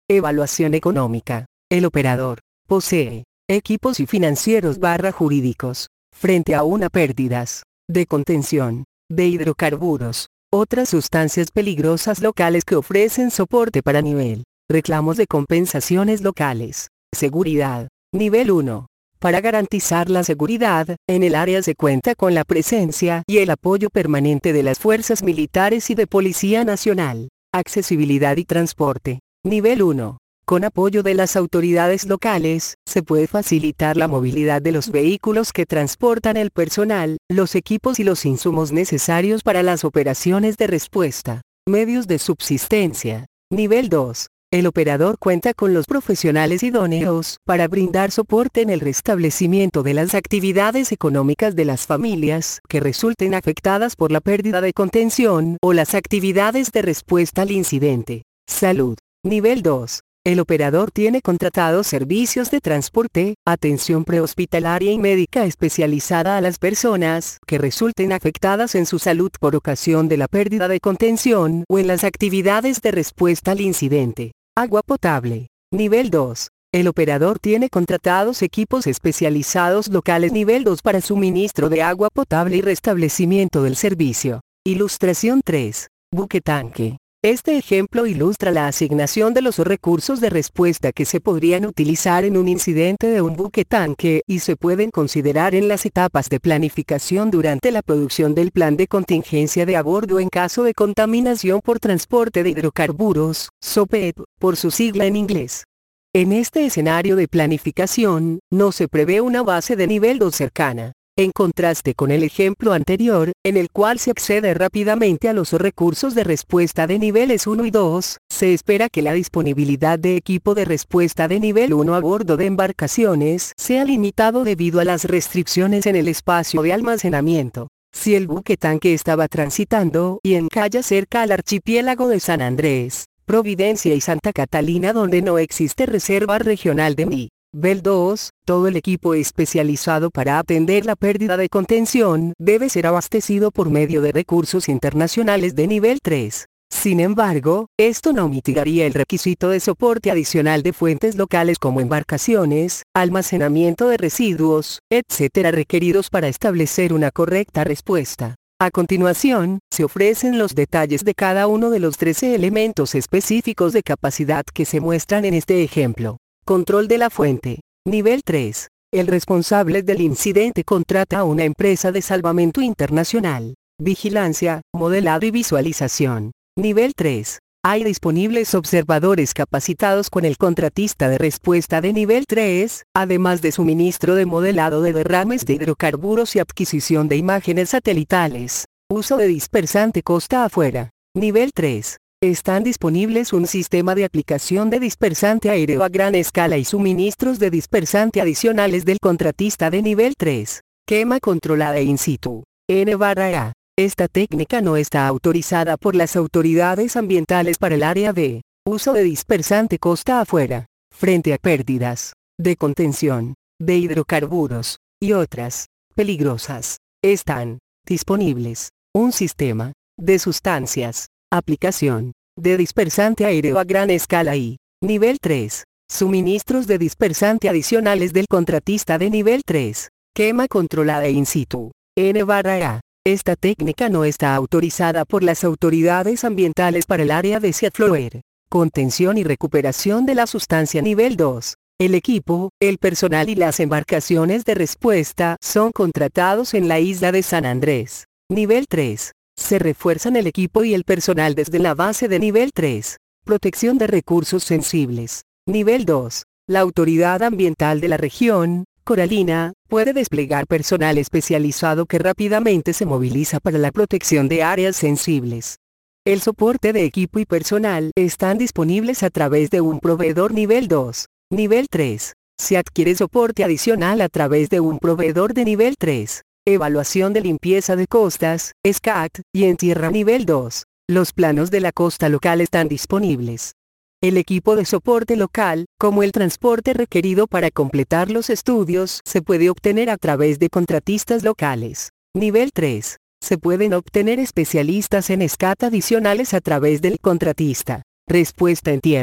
Evaluación económica. El operador posee equipos y financieros jurídicos frente a una pérdidas de contención de hidrocarburos, otras sustancias peligrosas locales que ofrecen soporte para nivel. Reclamos de compensaciones locales. Seguridad. Nivel 1. Para garantizar la seguridad, en el área se cuenta con la presencia y el apoyo permanente de las fuerzas militares y de Policía Nacional. Accesibilidad y transporte. Nivel 1. Con apoyo de las autoridades locales, se puede facilitar la movilidad de los vehículos que transportan el personal, los equipos y los insumos necesarios para las operaciones de respuesta. Medios de subsistencia. Nivel 2. El operador cuenta con los profesionales idóneos para brindar soporte en el restablecimiento de las actividades económicas de las familias que resulten afectadas por la pérdida de contención o las actividades de respuesta al incidente. Salud. Nivel 2. El operador tiene contratados servicios de transporte, atención prehospitalaria y médica especializada a las personas que resulten afectadas en su salud por ocasión de la pérdida de contención o en las actividades de respuesta al incidente. Agua potable. Nivel 2. El operador tiene contratados equipos especializados locales nivel 2 para suministro de agua potable y restablecimiento del servicio. Ilustración 3. Buque tanque. Este ejemplo ilustra la asignación de los recursos de respuesta que se podrían utilizar en un incidente de un buque tanque y se pueden considerar en las etapas de planificación durante la producción del plan de contingencia de a bordo en caso de contaminación por transporte de hidrocarburos, SOPEP, por su sigla en inglés. En este escenario de planificación, no se prevé una base de nivel 2 cercana. En contraste con el ejemplo anterior, en el cual se accede rápidamente a los recursos de respuesta de niveles 1 y 2, se espera que la disponibilidad de equipo de respuesta de nivel 1 a bordo de embarcaciones sea limitado debido a las restricciones en el espacio de almacenamiento. Si el buque tanque estaba transitando y encalla cerca al archipiélago de San Andrés, Providencia y Santa Catalina donde no existe reserva regional de nivel 2, todo el equipo especializado para atender la pérdida de contención debe ser abastecido por medio de recursos internacionales de nivel 3. Sin embargo, esto no mitigaría el requisito de soporte adicional de fuentes locales como embarcaciones, almacenamiento de residuos, etc. requeridos para establecer una correcta respuesta. A continuación, se ofrecen los detalles de cada uno de los 13 elementos específicos de capacidad que se muestran en este ejemplo. Control de la fuente. Nivel 3. El responsable del incidente contrata a una empresa de salvamento internacional. Vigilancia, modelado y visualización. Nivel 3. Hay disponibles observadores capacitados con el contratista de respuesta de nivel 3, además de suministro de modelado de derrames de hidrocarburos y adquisición de imágenes satelitales. Uso de dispersante costa afuera. Nivel 3. Están disponibles un sistema de aplicación de dispersante aéreo a gran escala y suministros de dispersante adicionales del contratista de nivel 3. Quema controlada in situ. N/A. Esta técnica no está autorizada por las autoridades ambientales para el área de uso de dispersante costa afuera, frente a pérdidas de contención de hidrocarburos y otras peligrosas. Están disponibles un sistema de sustancias, aplicación de dispersante aéreo a gran escala y nivel 3, suministros de dispersante adicionales del contratista de nivel 3, quema controlada in situ. N/A. Esta técnica no está autorizada por las autoridades ambientales para el área de Seaflower. Contención y recuperación de la sustancia nivel 2. El equipo, el personal y las embarcaciones de respuesta son contratados en la isla de San Andrés. Nivel 3. Se refuerzan el equipo y el personal desde la base de nivel 3. Protección de recursos sensibles. Nivel 2. La autoridad ambiental de la región coralina puede desplegar personal especializado que rápidamente se moviliza para la protección de áreas sensibles. El soporte de equipo y personal están disponibles a través de un proveedor nivel 2. Nivel 3. Se adquiere soporte adicional a través de un proveedor de nivel 3. Evaluación de limpieza de costas, SCAT, y en tierra nivel 2. Los planos de la costa local están disponibles. El equipo de soporte local, como el transporte requerido para completar los estudios, se puede obtener a través de contratistas locales. Nivel 3. Se pueden obtener especialistas en SCAT adicionales a través del contratista. Respuesta en tierra.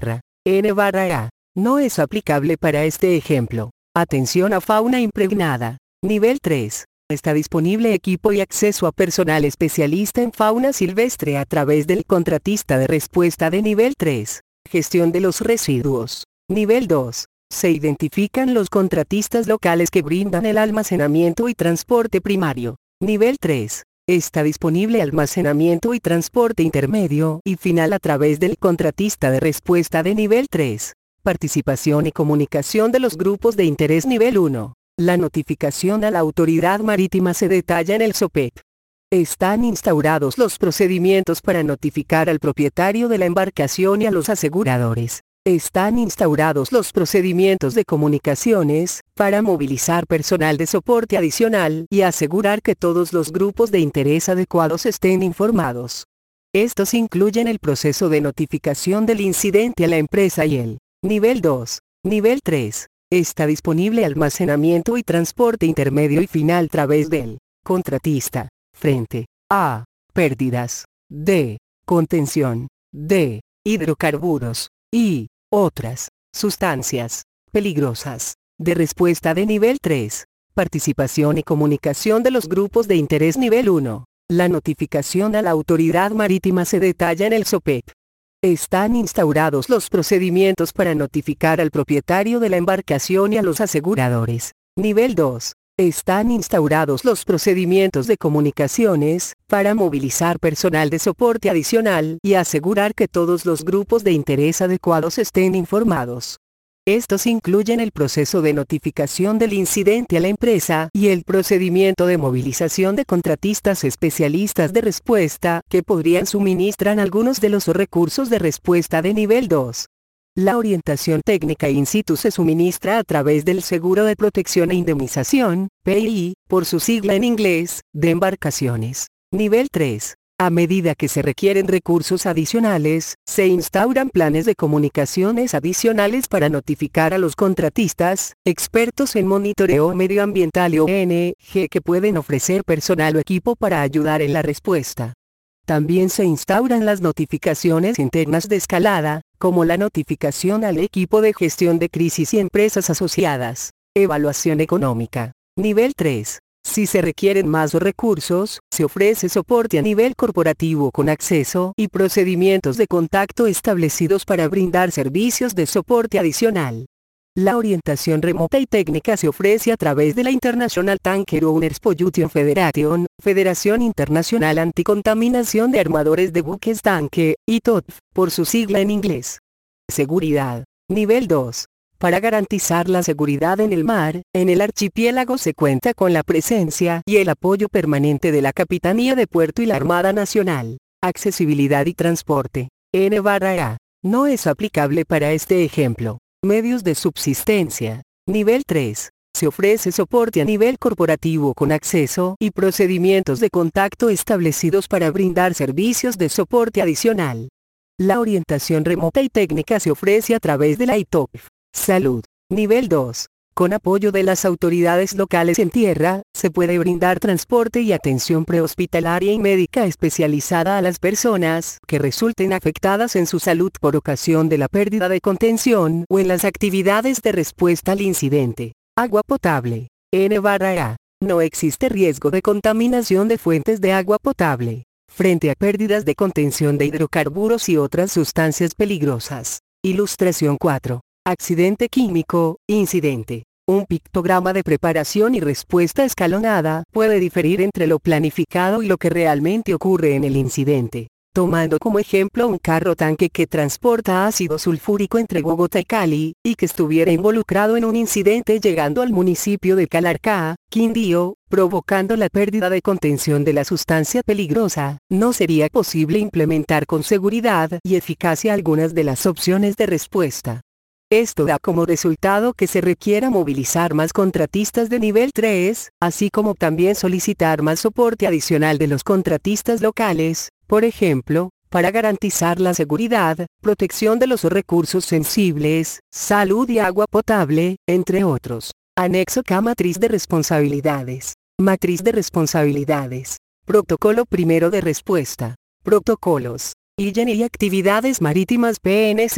N/A. No es aplicable para este ejemplo. Atención a fauna impregnada. Nivel 3. Está disponible equipo y acceso a personal especialista en fauna silvestre a través del contratista de respuesta de nivel 3. Gestión de los residuos. Nivel 2. Se identifican los contratistas locales que brindan el almacenamiento y transporte primario. Nivel 3. Está disponible almacenamiento y transporte intermedio y final a través del contratista de respuesta de nivel 3. Participación y comunicación de los grupos de interés nivel 1. La notificación a la autoridad marítima se detalla en el SOPEP. Están instaurados los procedimientos para notificar al propietario de la embarcación y a los aseguradores. Están instaurados los procedimientos de comunicaciones, para movilizar personal de soporte adicional y asegurar que todos los grupos de interés adecuados estén informados. Estos incluyen el proceso de notificación del incidente a la empresa y el nivel 2. Nivel 3. Está disponible almacenamiento y transporte intermedio y final a través del contratista. Frente a pérdidas de contención de hidrocarburos y otras sustancias peligrosas de respuesta de nivel 3. Participación y comunicación de los grupos de interés nivel 1. La notificación a la autoridad marítima se detalla en el SOPEP. Están instaurados los procedimientos para notificar al propietario de la embarcación y a los aseguradores. Nivel 2. Están instaurados los procedimientos de comunicaciones, para movilizar personal de soporte adicional y asegurar que todos los grupos de interés adecuados estén informados. Estos incluyen el proceso de notificación del incidente a la empresa y el procedimiento de movilización de contratistas especialistas de respuesta que podrían suministrar algunos de los recursos de respuesta de nivel 2. La orientación técnica in situ se suministra a través del Seguro de Protección e Indemnización, PI, por su sigla en inglés, de embarcaciones. Nivel 3. A medida que se requieren recursos adicionales, se instauran planes de comunicaciones adicionales para notificar a los contratistas, expertos en monitoreo medioambiental y ONG que pueden ofrecer personal o equipo para ayudar en la respuesta. También se instauran las notificaciones internas de escalada, como la notificación al equipo de gestión de crisis y empresas asociadas. Evaluación económica. Nivel 3. Si se requieren más recursos, se ofrece soporte a nivel corporativo con acceso y procedimientos de contacto establecidos para brindar servicios de soporte adicional. La orientación remota y técnica se ofrece a través de la International Tanker Owners Pollution Federation, Federación Internacional Anticontaminación de Armadores de Buques Tanque, ITOTF, por su sigla en inglés. Seguridad. Nivel 2. Para garantizar la seguridad en el mar, en el archipiélago se cuenta con la presencia y el apoyo permanente de la Capitanía de Puerto y la Armada Nacional. Accesibilidad y transporte. N/A. No es aplicable para este ejemplo. Medios de subsistencia. Nivel 3. Se ofrece soporte a nivel corporativo con acceso y procedimientos de contacto establecidos para brindar servicios de soporte adicional. La orientación remota y técnica se ofrece a través de la ITOPF. Salud. Nivel 2. Con apoyo de las autoridades locales en tierra, se puede brindar transporte y atención prehospitalaria y médica especializada a las personas que resulten afectadas en su salud por ocasión de la pérdida de contención o en las actividades de respuesta al incidente. Agua potable. N/A. No existe riesgo de contaminación de fuentes de agua potable frente a pérdidas de contención de hidrocarburos y otras sustancias peligrosas. Ilustración 4. Accidente químico, incidente. Un pictograma de preparación y respuesta escalonada puede diferir entre lo planificado y lo que realmente ocurre en el incidente. Tomando como ejemplo un carro tanque que transporta ácido sulfúrico entre Bogotá y Cali, y que estuviera involucrado en un incidente llegando al municipio de Calarcá, Quindío, provocando la pérdida de contención de la sustancia peligrosa, no sería posible implementar con seguridad y eficacia algunas de las opciones de respuesta. Esto da como resultado que se requiera movilizar más contratistas de nivel 3, así como también solicitar más soporte adicional de los contratistas locales, por ejemplo, para garantizar la seguridad, protección de los recursos sensibles, salud y agua potable, entre otros. Anexo K. Matriz de responsabilidades. Matriz de responsabilidades. Protocolo primero de respuesta. Protocolos. IGEN y actividades marítimas PNC.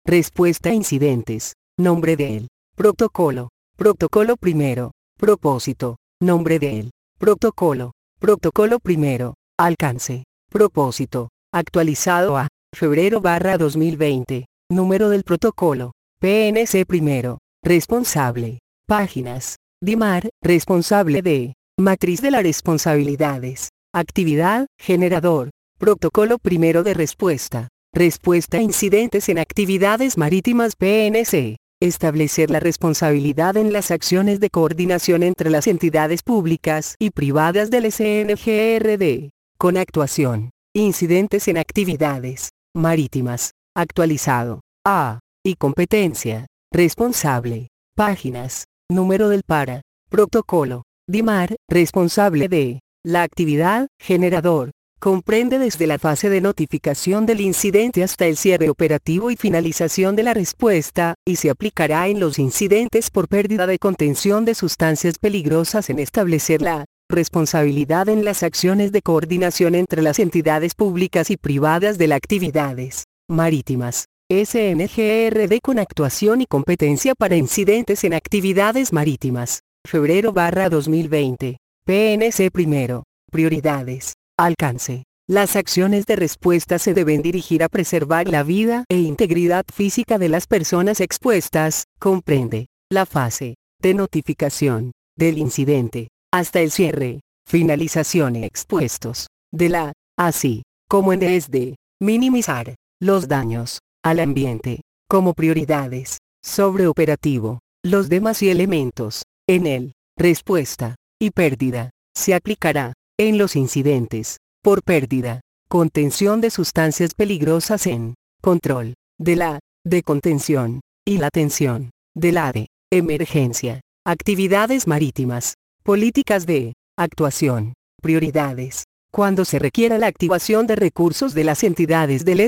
Respuesta a incidentes. Nombre del protocolo. Protocolo primero. Propósito. Nombre del protocolo. Protocolo primero. Alcance. Propósito. Actualizado a febrero/2020. Número del protocolo. PNC primero. Responsable. Páginas. DIMAR. Responsable de. Matriz de las responsabilidades. Actividad. Generador. Protocolo primero de respuesta. Respuesta a incidentes en actividades marítimas PNC. Establecer la responsabilidad en las acciones de coordinación entre las entidades públicas y privadas del SNGRD. Con actuación. Incidentes en actividades marítimas. Actualizado. A. Y competencia. Responsable. Páginas. Número del para. Protocolo. DIMAR. Responsable de. La actividad. Generador. Comprende desde la fase de notificación del incidente hasta el cierre operativo y finalización de la respuesta, y se aplicará en los incidentes por pérdida de contención de sustancias peligrosas en establecer la responsabilidad en las acciones de coordinación entre las entidades públicas y privadas de las actividades marítimas. SNGRD con actuación y competencia para incidentes en actividades marítimas. Febrero/2020. PNC primero. Prioridades. Alcance. Las acciones de respuesta se deben dirigir a preservar la vida e integridad física de las personas expuestas. Comprende la fase de notificación del incidente hasta el cierre, finalización y expuestos de la, así como en desde minimizar los daños al ambiente como prioridades sobre operativo. Los demás y elementos en el respuesta y pérdida se aplicará en los incidentes por pérdida, contención de sustancias peligrosas en control de la de contención y la atención de la de emergencia, actividades marítimas, políticas de actuación, prioridades. Cuando se requiera la activación de recursos de las entidades del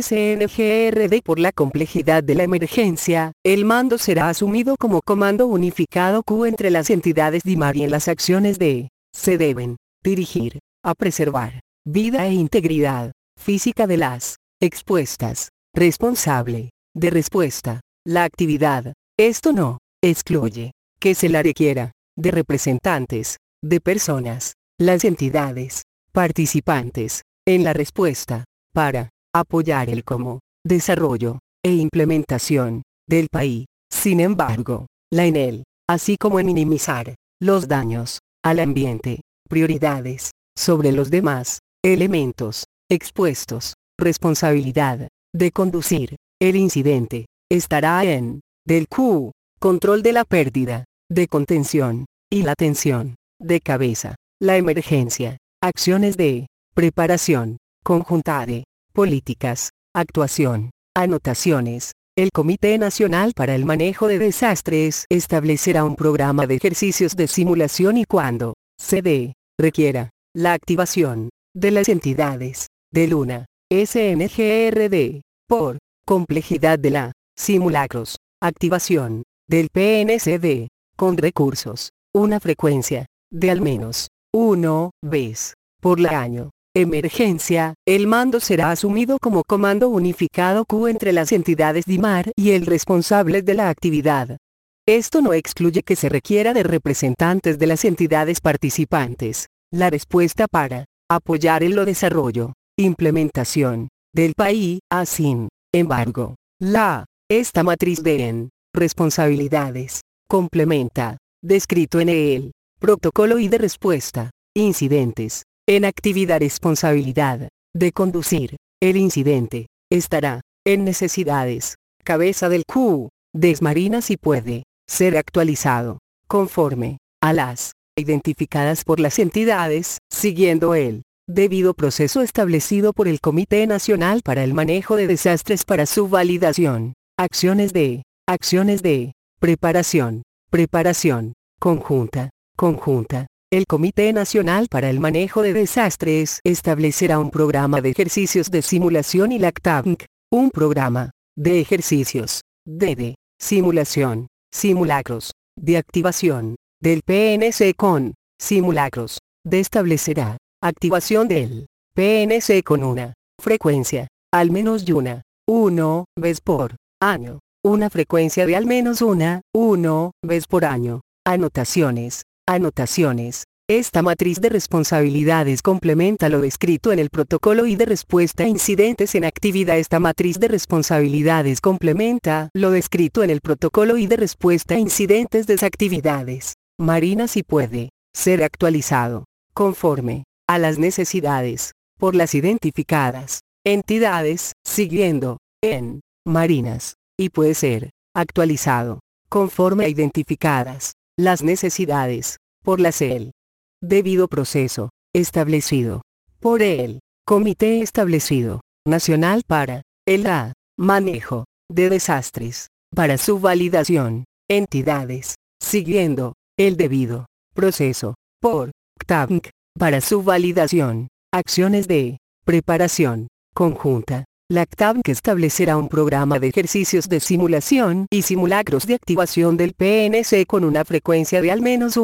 SNGRD por la complejidad de la emergencia, el mando será asumido como comando unificado Q entre las entidades DIMAR y en las acciones de se deben dirigir a preservar vida e integridad física de las expuestas. Responsable de respuesta. La actividad. Esto no excluye que se la requiera de representantes de personas, las entidades participantes en la respuesta para apoyar el como desarrollo e implementación del PAI. Sin embargo, la en él, así como en minimizar los daños al ambiente, prioridades sobre los demás elementos expuestos, responsabilidad de conducir el incidente estará en del Q, control de la pérdida de contención y la tensión de cabeza, la emergencia, acciones de preparación conjunta de políticas, actuación, anotaciones. El Comité Nacional para el Manejo de Desastres establecerá un programa de ejercicios de simulación y cuando se requiera la activación de las entidades del UNA, SNGRD, por complejidad de la simulacros, activación del PNCD, con recursos, una frecuencia de al menos 1 vez por año. Emergencia, el mando será asumido como comando unificado Q entre las entidades DIMAR y el responsable de la actividad. Esto no excluye que se requiera de representantes de las entidades participantes. La respuesta para apoyar en lo desarrollo, implementación del PAI, sin embargo, esta matriz de responsabilidades complementa, descrito en el protocolo y de respuesta, incidentes. En actividad responsabilidad de conducir el incidente estará en necesidades, cabeza del Q, desmarinas y puede ser actualizado conforme a las identificadas por las entidades, siguiendo el debido proceso establecido por el Comité Nacional para el Manejo de Desastres para su validación. Acciones de preparación conjunta. El Comité Nacional para el Manejo de Desastres establecerá un programa de ejercicios de simulación y LACTANC, un programa de ejercicios de simulación, simulacros, de activación del PNC con simulacros, establecerá activación del PNC con una frecuencia, al menos una vez por año. una frecuencia de al menos 1 vez por año. Anotaciones. Esta matriz de responsabilidades complementa lo descrito en el protocolo y de respuesta a incidentes en actividad. Esta matriz de responsabilidades complementa lo descrito en el protocolo y de respuesta a incidentes de actividades marinas y puede ser actualizado conforme a las necesidades por las identificadas entidades siguiendo en marinas y puede ser actualizado conforme a identificadas las necesidades por las el debido proceso establecido por el Comité Establecido Nacional para el Manejo de Desastres, para su validación, entidades, siguiendo el debido proceso por CTANC, para su validación, acciones de preparación conjunta. La CTANC establecerá un programa de ejercicios de simulación y simulacros de activación del PNC con una frecuencia de al menos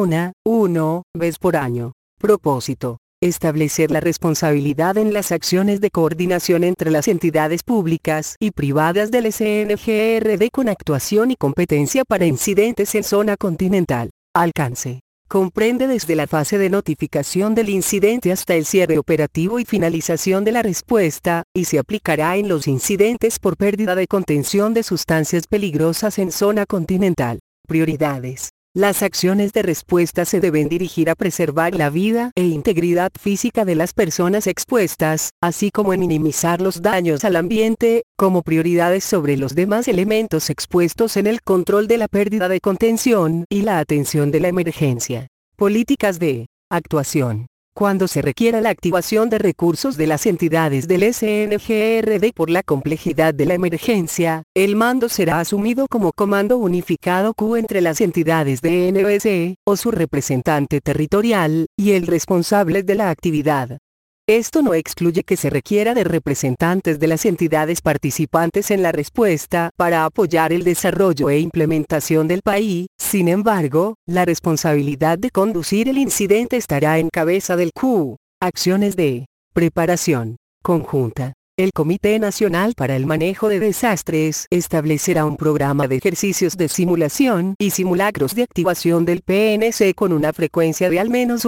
1 vez por año. Propósito: establecer la responsabilidad en las acciones de coordinación entre las entidades públicas y privadas del SNGRD con actuación y competencia para incidentes en zona continental. Alcance: comprende desde la fase de notificación del incidente hasta el cierre operativo y finalización de la respuesta, y se aplicará en los incidentes por pérdida de contención de sustancias peligrosas en zona continental. Prioridades: las acciones de respuesta se deben dirigir a preservar la vida e integridad física de las personas expuestas, así como en minimizar los daños al ambiente, como prioridades sobre los demás elementos expuestos en el control de la pérdida de contención y la atención de la emergencia. Políticas de actuación: cuando se requiera la activación de recursos de las entidades del SNGRD por la complejidad de la emergencia, el mando será asumido como Comando Unificado Q entre las entidades de NBC, o su representante territorial, y el responsable de la actividad. Esto no excluye que se requiera de representantes de las entidades participantes en la respuesta para apoyar el desarrollo e implementación del PAI. Sin embargo, la responsabilidad de conducir el incidente estará en cabeza del Q. Acciones de preparación conjunta: el Comité Nacional para el Manejo de Desastres establecerá un programa de ejercicios de simulación y simulacros de activación del PNC con una frecuencia de al menos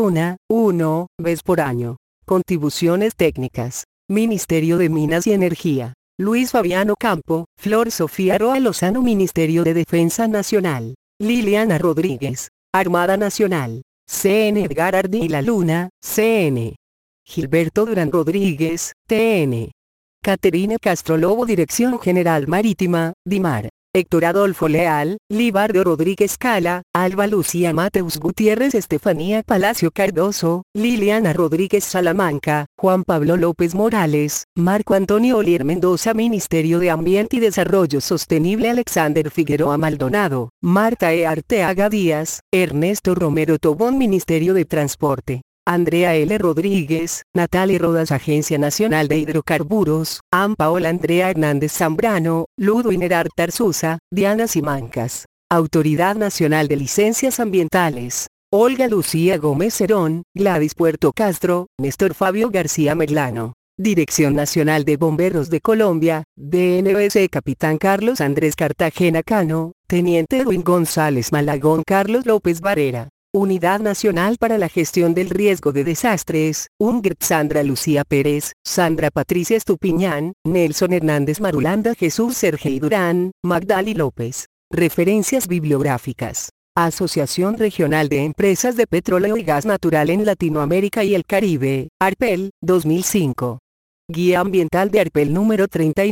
1 vez por año. Contribuciones técnicas: Ministerio de Minas y Energía, Luis Fabiano Campo, Flor Sofía Roa Lozano. Ministerio de Defensa Nacional, Liliana Rodríguez, Armada Nacional, CN. Edgar Ardila Luna, CN. Gilberto Durán Rodríguez, TN. Caterine Castro Lobo, Dirección General Marítima, DIMAR. Héctor Adolfo Leal, Libardo Rodríguez Cala, Alba Lucía Mateus Gutiérrez, Estefanía Palacio Cardoso, Liliana Rodríguez Salamanca, Juan Pablo López Morales, Marco Antonio Olier Mendoza. Ministerio de Ambiente y Desarrollo Sostenible, Alexander Figueroa Maldonado, Marta E. Arteaga Díaz, Ernesto Romero Tobón. Ministerio de Transporte: Andrea L. Rodríguez, Natalia Rodas. Agencia Nacional de Hidrocarburos, Paola Andrea Hernández Zambrano, Ludo Inerar Tarsusa, Diana Simancas. Autoridad Nacional de Licencias Ambientales: Olga Lucía Gómez Cerón, Gladys Puerto Castro, Néstor Fabio García Merlano. Dirección Nacional de Bomberos de Colombia, DNBC: Capitán Carlos Andrés Cartagena Cano, Teniente Edwin González Malagón. Carlos López Barrera. Unidad Nacional para la Gestión del Riesgo de Desastres, UNGRT: Sandra Lucía Pérez, Sandra Patricia Estupiñán, Nelson Hernández Marulanda, Jesús Sergey Durán, Magdali López. Referencias bibliográficas: Asociación Regional de Empresas de Petróleo y Gas Natural en Latinoamérica y el Caribe, ARPEL, 2005. Guía Ambiental de ARPEL número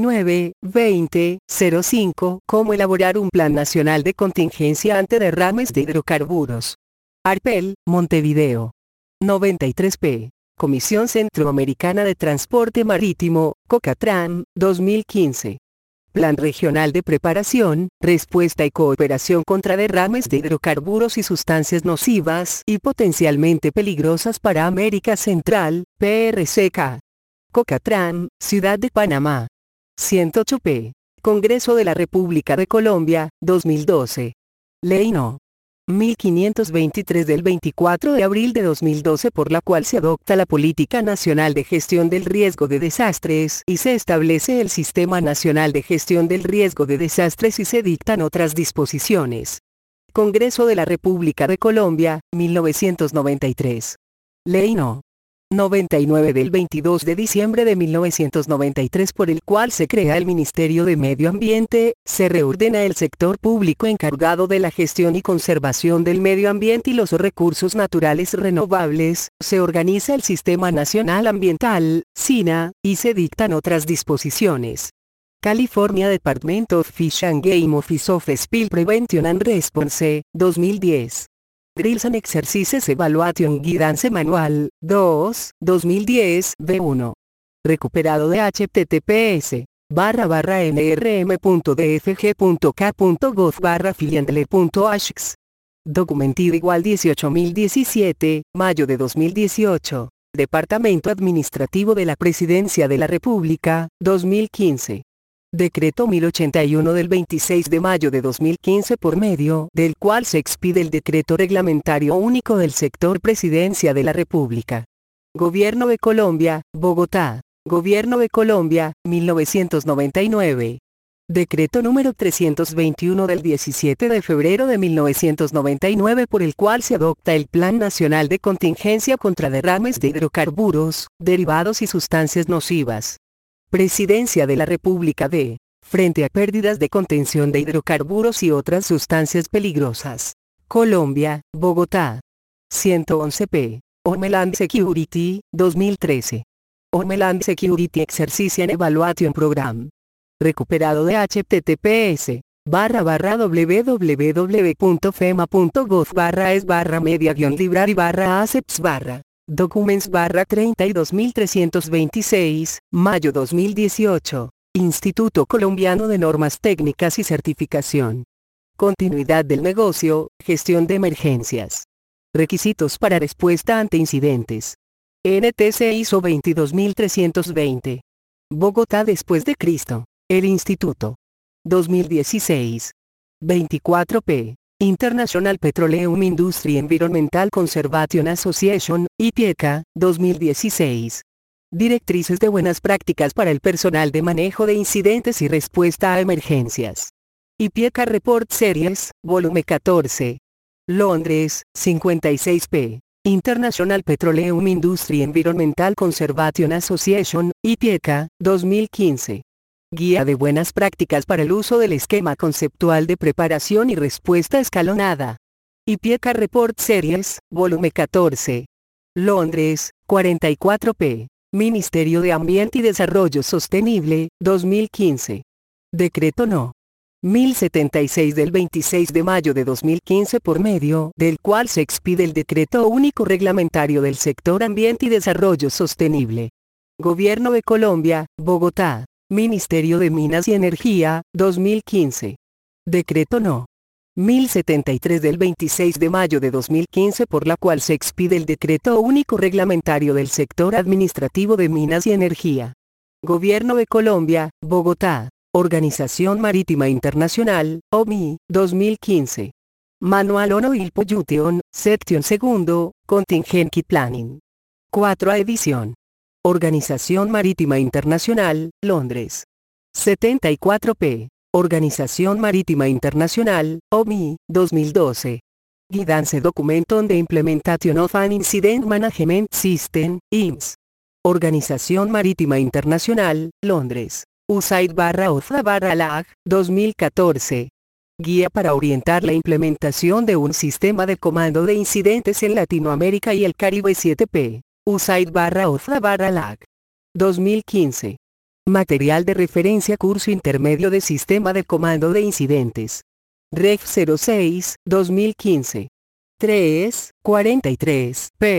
39-20-05. Cómo elaborar un Plan Nacional de Contingencia ante derrames de hidrocarburos. ARPEL, Montevideo. 93p. Comisión Centroamericana de Transporte Marítimo, COCATRAM, 2015. Plan Regional de Preparación, Respuesta y Cooperación contra derrames de hidrocarburos y sustancias nocivas y potencialmente peligrosas para América Central, PRCK. COCATRAM, Ciudad de Panamá. 108p. Congreso de la República de Colombia, 2012. Ley No. 1523 del 24 de abril de 2012, por la cual se adopta la Política Nacional de Gestión del Riesgo de Desastres y se establece el Sistema Nacional de Gestión del Riesgo de Desastres y se dictan otras disposiciones. Congreso de la República de Colombia, 1993. Ley No. 99 del 22 de diciembre de 1993, por el cual se crea el Ministerio de Medio Ambiente, se reordena el sector público encargado de la gestión y conservación del medio ambiente y los recursos naturales renovables, se organiza el Sistema Nacional Ambiental, SINA, y se dictan otras disposiciones. California Department of Fish and Game Office of Spill Prevention and Response, 2010. Drills and Exercises Evaluation Guidance Manual, 2, 2010, B1. Recuperado de https://nrm.dfg.k.gov/filiandler.hx. Documentido igual 18017, mayo de 2018. Departamento Administrativo de la Presidencia de la República, 2015. Decreto 1081 del 26 de mayo de 2015, por medio del cual se expide el Decreto Reglamentario Único del Sector Presidencia de la República. Gobierno de Colombia, Bogotá. Gobierno de Colombia, 1999. Decreto número 321 del 17 de febrero de 1999, por el cual se adopta el Plan Nacional de Contingencia contra Derrames de Hidrocarburos, Derivados y Sustancias Nocivas. Presidencia de la República de, frente a pérdidas de contención de hidrocarburos y otras sustancias peligrosas. Colombia, Bogotá. 111p. Homeland Security, 2013. Homeland Security Exercise and Evaluation Program. Recuperado de https://www.fema.gov/es/media-library/assets/ Documents/32326, mayo 2018. Instituto Colombiano de Normas Técnicas y Certificación. Continuidad del negocio, gestión de emergencias. Requisitos para respuesta ante incidentes. NTC ISO 22320. Bogotá después de Cristo. El Instituto. 2016. 24p. International Petroleum Industry Environmental Conservation Association, IPECA, 2016. Directrices de buenas prácticas para el personal de manejo de incidentes y respuesta a emergencias. IPECA Report Series, volumen 14. Londres, 56p. International Petroleum Industry Environmental Conservation Association, IPECA, 2015. Guía de buenas prácticas para el uso del esquema conceptual de preparación y respuesta escalonada. IPECA Report Series, volumen 14. Londres, 44p. Ministerio de Ambiente y Desarrollo Sostenible, 2015. Decreto No. 1076 del 26 de mayo de 2015, por medio del cual se expide el Decreto Único Reglamentario del Sector Ambiente y Desarrollo Sostenible. Gobierno de Colombia, Bogotá. Ministerio de Minas y Energía, 2015. Decreto No. 1073 del 26 de mayo de 2015, por la cual se expide el Decreto Único Reglamentario del Sector Administrativo de Minas y Energía. Gobierno de Colombia, Bogotá. Organización Marítima Internacional, OMI, 2015. Manual on Oil Pollution, Section 2, Contingency Planning. 4a edición. Organización Marítima Internacional, Londres. 74p. Organización Marítima Internacional, OMI, 2012. Guidance Document on the Implementation of an Incident Management System, IMS. Organización Marítima Internacional, Londres. USAID/OFDA/LAG, 2014. Guía para orientar la implementación de un sistema de comando de incidentes en Latinoamérica y el Caribe, 7p. USAID/OFDA/LAG. 2015. Material de referencia Curso Intermedio de Sistema de Comando de Incidentes. Reg 06, 2015. 3, 43, p.